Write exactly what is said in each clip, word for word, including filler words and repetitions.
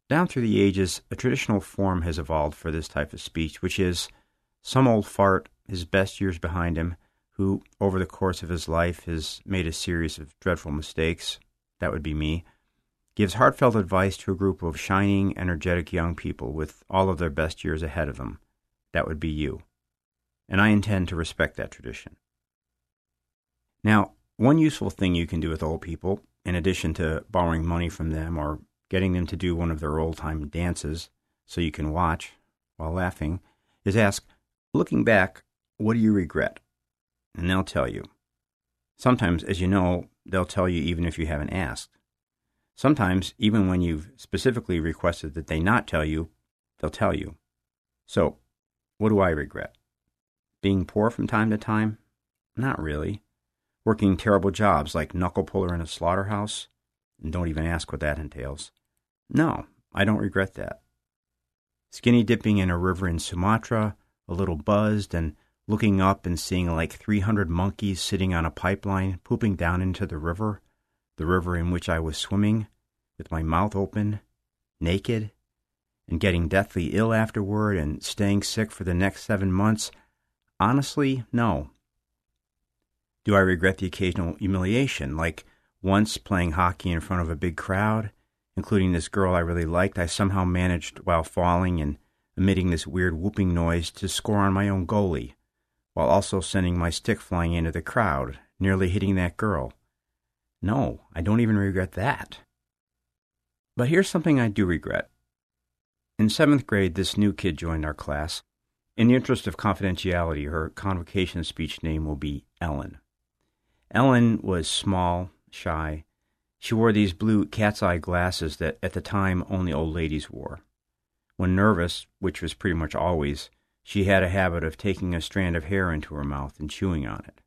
Down through the ages, a traditional form has evolved for this type of speech, which is some old fart, his best years behind him, who, over the course of his life, has made a series of dreadful mistakes, that would be me, gives heartfelt advice to a group of shining, energetic young people with all of their best years ahead of them, that would be you. And I intend to respect that tradition. Now, one useful thing you can do with old people, in addition to borrowing money from them or getting them to do one of their old-time dances so you can watch while laughing, is ask, looking back, what do you regret? And they'll tell you. Sometimes, as you know, they'll tell you even if you haven't asked. Sometimes, even when you've specifically requested that they not tell you, they'll tell you. So, what do I regret? Being poor from time to time? Not really. Working terrible jobs like knuckle puller in a slaughterhouse? And don't even ask what that entails. No, I don't regret that. Skinny dipping in a river in Sumatra, a little buzzed, and looking up and seeing like three hundred monkeys sitting on a pipeline pooping down into the river, the river in which I was swimming, with my mouth open, naked, and getting deathly ill afterward and staying sick for the next seven months? Honestly, no. Do I regret the occasional humiliation, like once playing hockey in front of a big crowd, including this girl I really liked? I somehow managed, while falling and emitting this weird whooping noise, to score on my own goalie, while also sending my stick flying into the crowd, nearly hitting that girl. No, I don't even regret that. But here's something I do regret. In seventh grade, this new kid joined our class. In the interest of confidentiality, her convocation speech name will be Ellen. Ellen was small, shy. She wore these blue cat's eye glasses that at the time only old ladies wore. When nervous, which was pretty much always, she had a habit of taking a strand of hair into her mouth and chewing on it.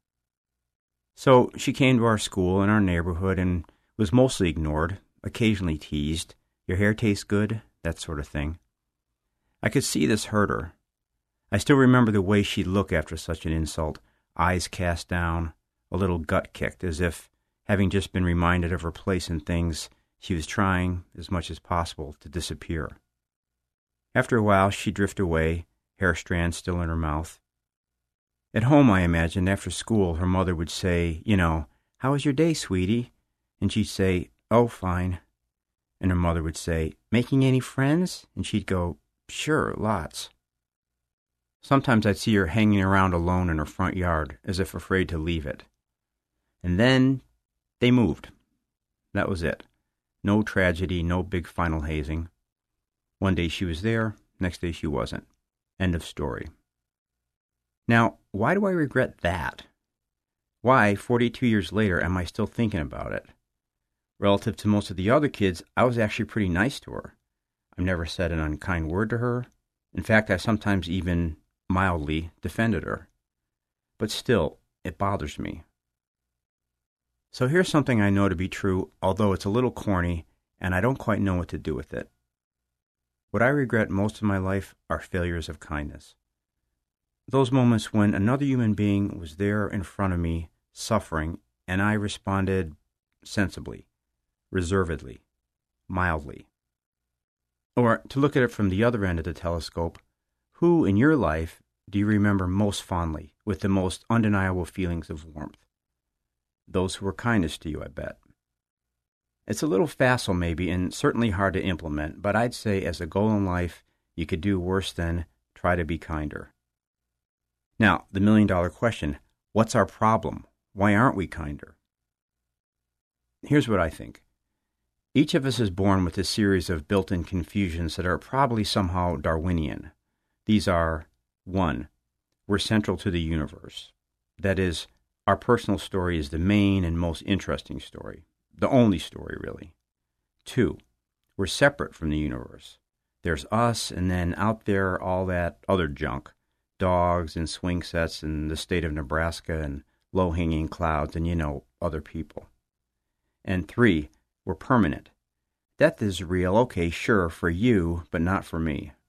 So she came to our school in our neighborhood and was mostly ignored, occasionally teased, your hair tastes good, that sort of thing. I could see this hurt her. I still remember the way she'd look after such an insult, eyes cast down, a little gut kicked, as if, having just been reminded of her place in things, she was trying, as much as possible, to disappear. After a while, she'd drift away, hair strands still in her mouth. At home, I imagined, after school, her mother would say, you know, "How was your day, sweetie?" And she'd say, "Oh, fine." And her mother would say, "Making any friends?" And she'd go, "Sure, lots." Sometimes I'd see her hanging around alone in her front yard, as if afraid to leave it. And then they moved. That was it. No tragedy, no big final hazing. One day she was there, next day she wasn't. End of story. Now, why do I regret that? Why, forty-two years later, am I still thinking about it? Relative to most of the other kids, I was actually pretty nice to her. I've never said an unkind word to her. In fact, I sometimes even mildly defended her. But still, it bothers me. So here's something I know to be true, although it's a little corny, and I don't quite know what to do with it. What I regret most of my life are failures of kindness. Those moments when another human being was there in front of me, suffering, and I responded sensibly, reservedly, mildly. Or, to look at it from the other end of the telescope, who in your life do you remember most fondly, with the most undeniable feelings of warmth? Those who were kindest to you, I bet. It's a little facile maybe, and certainly hard to implement, but I'd say as a goal in life, you could do worse than try to be kinder. Now, the million-dollar question, what's our problem? Why aren't we kinder? Here's what I think. Each of us is born with a series of built-in confusions that are probably somehow Darwinian. These are, one, we're central to the universe. That is, our personal story is the main and most interesting story. The only story, really. Two, we're separate from the universe. There's us, and then out there, all that other junk. Dogs and swing sets and the state of Nebraska and low-hanging clouds and, you know, other people. And three, we're permanent. Death is real, okay, sure, for you, but not for me.